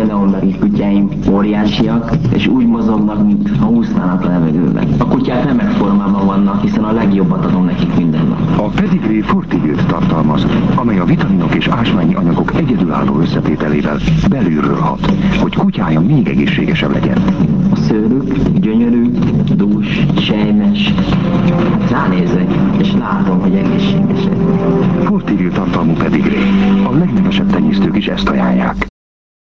például a kutyáim óriásiak, és úgy mozognak, mintha úsznának a levegőben. A kutyák remek formában vannak, hiszen a legjobbat adom nekik minden nap. A pedigree Fortigillt tartalmaz, amely a vitaminok és ásványi anyagok egyedülálló összetételével belülről hat, hogy kutyája még egészségesebb legyen. A szőrük gyönyörű, dús, sejmes. Ránézek, és látom, hogy egészségesek. Fortigillt tartalmú pedigree. A legnevesebb tenyésztők is ezt ajánlják.